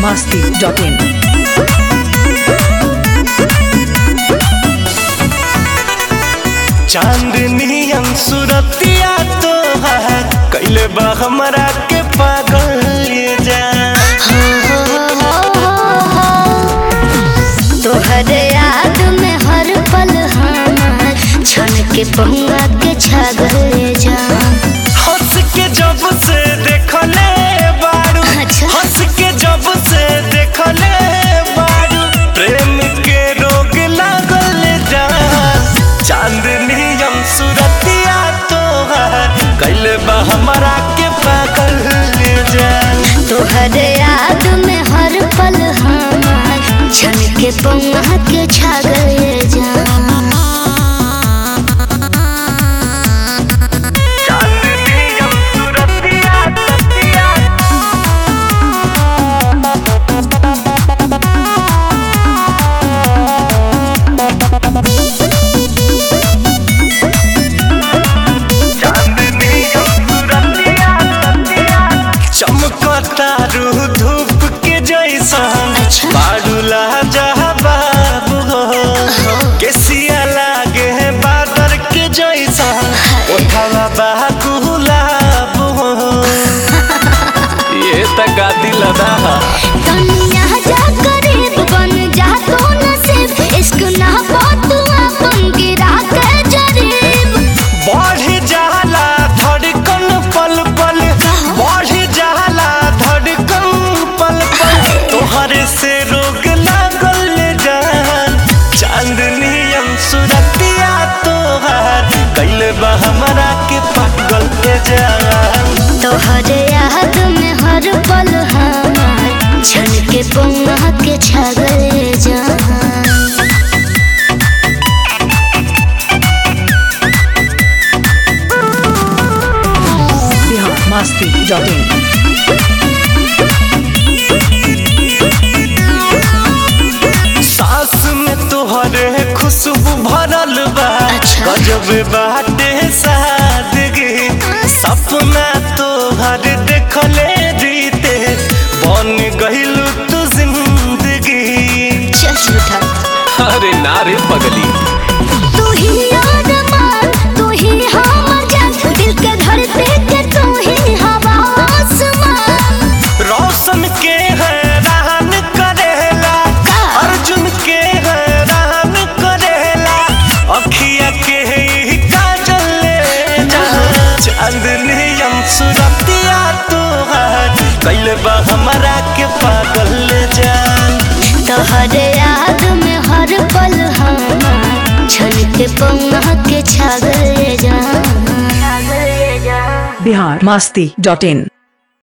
biharmasti.in चांदनी सूरतिया तोहार कैले बा हमरा के पागल ये जान। तोहर याद में हर पल हमार छन के पहुआ के छागल जान। हंस के जब से देखले बारू, हंस के जब से देखले बारू, प्रेम के रोग लागल जान। चांदनी सूरतिया तोहार कैले बा हमरा के पागल ये जान। तोहर याद में हर पल हमार छन के पहुआ के छागल जान। चमकतारू धूप के जैसन बारूला जहाबाबू हो, केसिया लागे है बादर के जैसन उठावा बाकुलाब हो। ये तक गाती लदा दुनिया जा करीब बन जा तो नसीब, इश्क ना तू अपन गिरा के जरीब। बढ़ जाला धड़कन पल पल, बढ़ जाला धड़कन पल पल, तोहरे से रोग लागल जान। चांदनी सूरतिया तोहार कैले बा हमरा के पागल के जान। तोहर याद में हर पल हमार छन के पौआ के छागल जान। biharmasti.in सांस में तोहरे खुशबू भरल बा, गजब बाटे सादगी। सपना तोहर देखले जीते बन गइलू तू जिंदगी। चल उठा अरे नारे पगली, तू ही आसमान, तू ही हमर जान, दिल के धड़कन के तू ही हवा आसमान। रोशन के हैरान करेला, अर्जुन के हैरान करेला, अखिया के ही काजल ले जा। चांदनी सूरतिया तोहार कैले बा हमरा के पागल जान। तोहर याद में हर पल हमार छन के पौआ के छागल जान। biharmasti.in